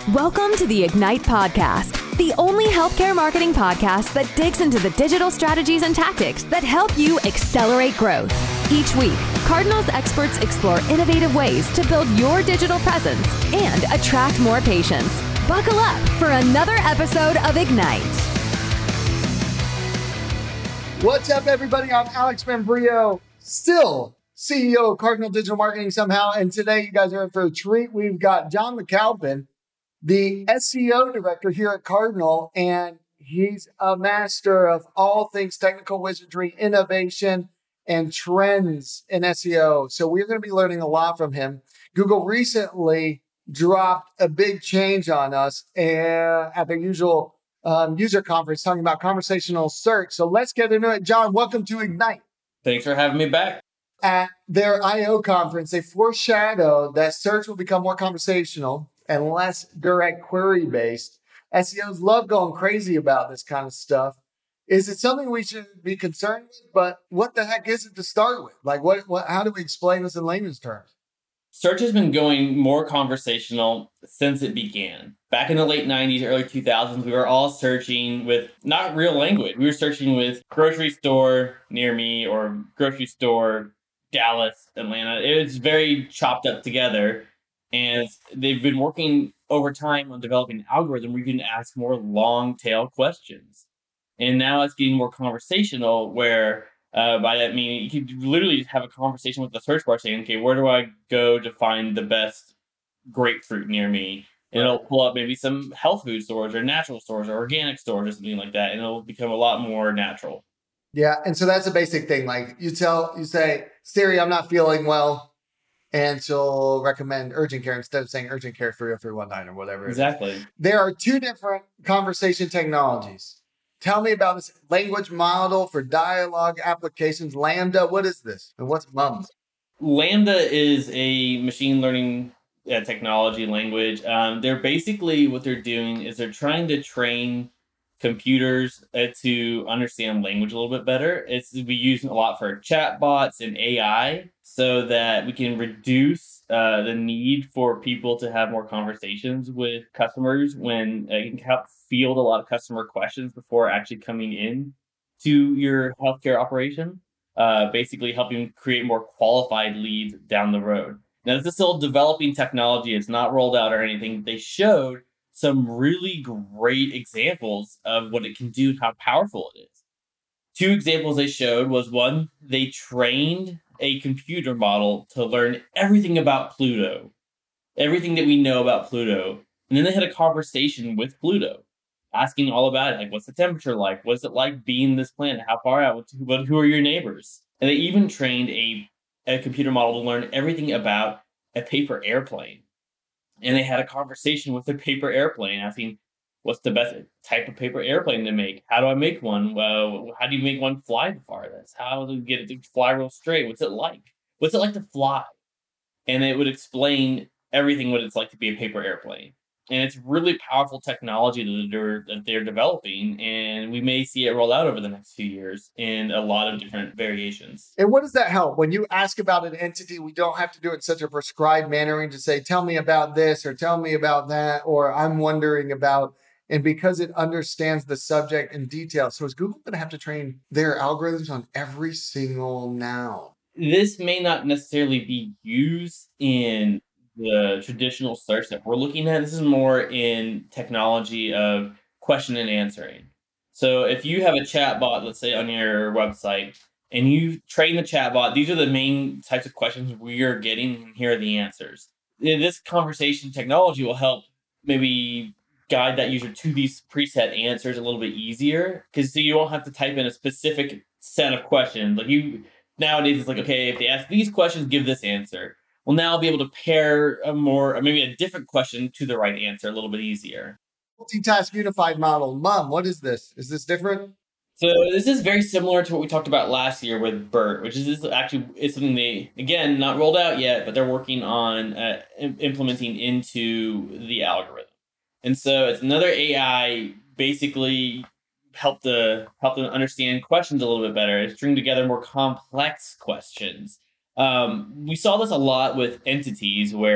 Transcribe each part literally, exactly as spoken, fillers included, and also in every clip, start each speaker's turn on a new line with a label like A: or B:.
A: Welcome to the Ignite Podcast, the only healthcare marketing podcast that digs into the digital strategies and tactics that help you accelerate growth. Each week, Cardinal's experts explore innovative ways to build your digital presence and attract more patients. Buckle up for another episode of Ignite.
B: What's up, everybody? I'm Alex Membrio, still C E O of Cardinal Digital Marketing somehow. And today you guys are in for a treat. We've got John McAlpin, the S E O director here at Cardinal, and he's a master of all things technical wizardry, innovation, and trends in S E O. So we're going to be learning a lot from him. Google recently dropped a big change on us uh, at their usual um, user conference talking about conversational search. So let's get into it. John, welcome to Ignite.
C: Thanks for having me back.
B: At their I O conference, they foreshadowed that search will become more conversational and less direct query based. S E Os love going crazy about this kind of stuff. Is it something we should be concerned with? But what the heck is it to start with? Like, what, what, how do we explain this in layman's terms?
C: Search has been going more conversational since it began. Back in the late nineties, early two thousands, we were all searching with not real language. We were searching with grocery store near me or grocery store, Dallas, Atlanta. It was very chopped up together. And they've been working over time on developing an algorithm where you can ask more long tail questions. And now it's getting more conversational where uh, by that meaning you could literally just have a conversation with the search bar saying, okay, where do I go to find the best grapefruit near me? And it'll pull up maybe some health food stores or natural stores or organic stores or something like that. And it'll become a lot more natural.
B: Yeah. And so that's a basic thing. Like you tell, you say, Siri, I'm not feeling well. And she'll recommend urgent care instead of saying urgent care three oh three one nine or whatever.
C: Exactly.
B: There are two different conversation technologies. Tell me about this language model for dialogue applications. LaMDA, what is this? And what's MUM?
C: LaMDA is a machine learning uh, technology language. Um, they're basically, what they're doing is they're trying to train computers uh, to understand language a little bit better. It's we use it a lot for chatbots and A I so that we can reduce uh, the need for people to have more conversations with customers when uh, you can help field a lot of customer questions before actually coming in to your healthcare operation. Uh, basically helping create more qualified leads down the road. Now, this is still developing technology. It's not rolled out or anything. They showed some really great examples of what it can do and how powerful it is. Two examples they showed was one, they trained a computer model to learn everything about Pluto, everything that we know about Pluto. And then they had a conversation with Pluto, asking all about it. Like, what's the temperature like? What's it like being this planet? How far out? Who are your neighbors? And they even trained a, a computer model to learn everything about a paper airplane. And they had a conversation with their paper airplane, asking, what's the best type of paper airplane to make? How do I make one? Well, how do you make one fly the farthest? How do you get it to fly real straight? What's it like? What's it like to fly? And it would explain everything what it's like to be a paper airplane. And it's really powerful technology that they're, that they're developing. And we may see it roll out over the next few years in a lot of different variations.
B: And what does that help? When you ask about an entity, we don't have to do it in such a prescribed manner to say, tell me about this or tell me about that, or I'm wondering about, and because it understands the subject in detail. So is Google going to have to train their algorithms on every single noun?
C: This may not necessarily be used in the traditional search that we're looking at. This is more in technology of question and answering. So if you have a chat bot, let's say on your website, and you train the chat bot, these are the main types of questions we are getting, and here are the answers. This conversation technology will help maybe guide that user to these preset answers a little bit easier, because so you won't have to type in a specific set of questions. Like you nowadays, it's like, okay, if they ask these questions, give this answer. We'll now be able to pair a more, maybe a different question to the right answer a little bit easier.
B: Multitask unified model. MUM, what is this? Is this different?
C: So this is very similar to what we talked about last year with BERT, which is actually it's something they, again, not rolled out yet, but they're working on uh, implementing into the algorithm. And so it's another A I basically help to help them understand questions a little bit better, string together more complex questions. Um, we saw this a lot with entities where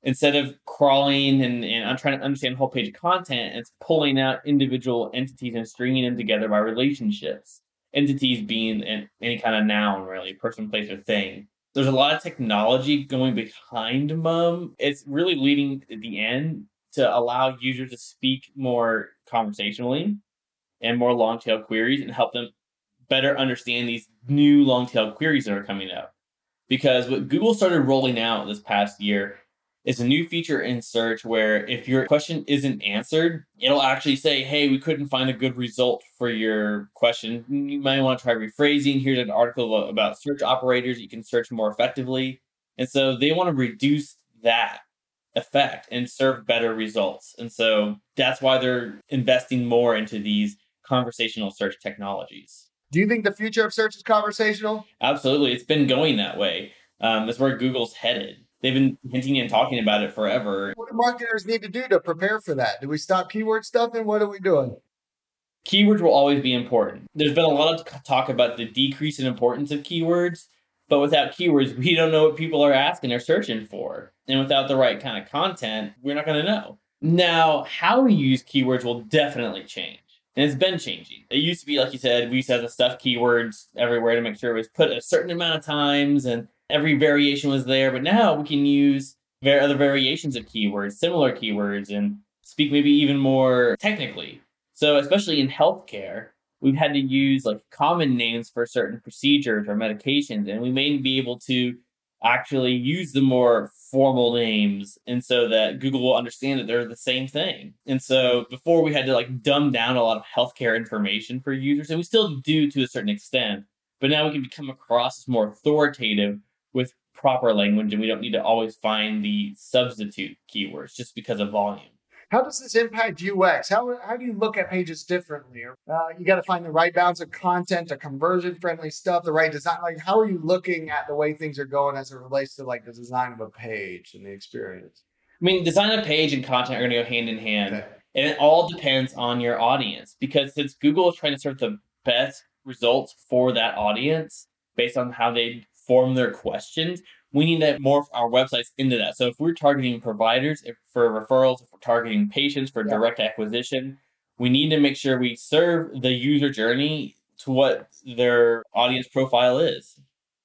C: instead of crawling and, and I'm trying to understand the whole page of content, it's pulling out individual entities and stringing them together by relationships. Entities being an, any kind of noun, really, person, place, or thing. There's a lot of technology going behind M U M. It's really leading at the end to allow users to speak more conversationally and more long-tail queries and help them better understand these new long-tail queries that are coming up. Because what Google started rolling out this past year is a new feature in search where if your question isn't answered, it'll actually say, hey, we couldn't find a good result for your question. You might want to try rephrasing. Here's an article about search operators. You can search more effectively. And so they want to reduce that effect and serve better results. And so that's why they're investing more into these conversational search technologies.
B: Do you think the future of search is conversational?
C: Absolutely. It's been going that way. Um, that's where Google's headed. They've been hinting and talking about it forever.
B: What do marketers need to do to prepare for that? Do we stop keyword stuffing? What are we doing?
C: Keywords will always be important. There's been a lot of talk about the decrease in importance of keywords, but without keywords, we don't know what people are asking or searching for. And without the right kind of content, we're not going to know. Now, how we use keywords will definitely change. And it's been changing. It used to be, like you said, we used to have to stuff keywords everywhere to make sure it was put a certain amount of times and every variation was there. But now we can use var- other variations of keywords, similar keywords, and speak maybe even more technically. So especially in healthcare, we've had to use like common names for certain procedures or medications, and we may be able to actually use the more formal names, and so that Google will understand that they're the same thing. And so before we had to like dumb down a lot of healthcare information for users, and we still do to a certain extent, but now we can become across as more authoritative with proper language, and we don't need to always find the substitute keywords just because of volume.
B: How does this impact U X? How, how do you look at pages differently? Uh, you got to find the right balance of content, the conversion-friendly stuff, the right design. Like, how are you looking at the way things are going as it relates to like the design of a page and the experience?
C: I mean, design of page and content are going to go hand in hand.
B: Okay.
C: And it all depends on your audience. Because since Google is trying to serve the best results for that audience based on how they form their questions, we need to morph our websites into that. So if we're targeting providers if for referrals, if we're targeting patients for
B: Yeah.
C: direct acquisition, we need to make sure we serve the user journey to what their audience profile is.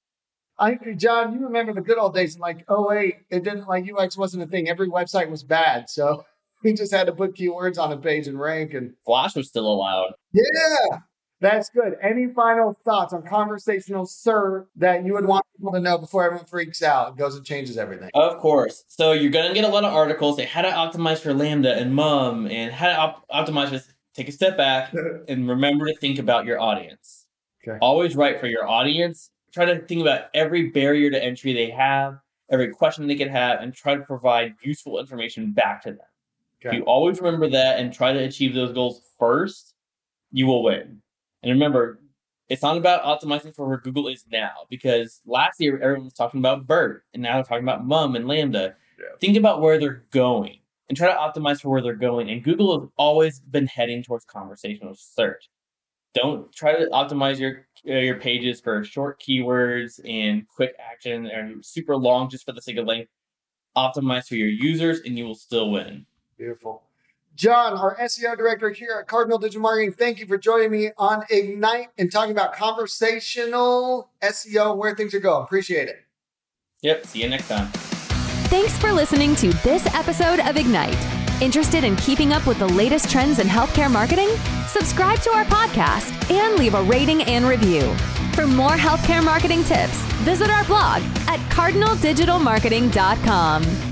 B: I, John, you remember the good old days in like oh eight, it didn't like U X wasn't a thing. Every website was bad. So we just had to put keywords on a page and rank. And
C: Flash was still allowed.
B: yeah, that's good. Any final thoughts on conversational search that you would want people to know before everyone freaks out, goes and changes everything?
C: Of course. So you're going to get a lot of articles say how to optimize for Lambda and M U M and how to op- optimize this. Take a step back and remember to think about your audience.
B: Okay.
C: Always write for your audience. Try to think about every barrier to entry they have, every question they could have, and try to provide useful information back to them.
B: Okay.
C: If you always remember that and try to achieve those goals first, you will win. And remember, it's not about optimizing for where Google is now, because last year everyone was talking about BERT, and now they're talking about M U M and Lambda.
B: Yeah.
C: Think about where they're going and try to optimize for where they're going. And Google has always been heading towards conversational search. Don't try to optimize your uh, your pages for short keywords and quick action and super long just for the sake of length. Optimize for your users, and you will still win.
B: Beautiful. John, our S E O director here at Cardinal Digital Marketing, thank you for joining me on Ignite and talking about conversational S E O, where things are going. Appreciate it.
C: Yep. See you next time.
A: Thanks for listening to this episode of Ignite. Interested in keeping up with the latest trends in healthcare marketing? Subscribe to our podcast and leave a rating and review. For more healthcare marketing tips, visit our blog at cardinal digital marketing dot com.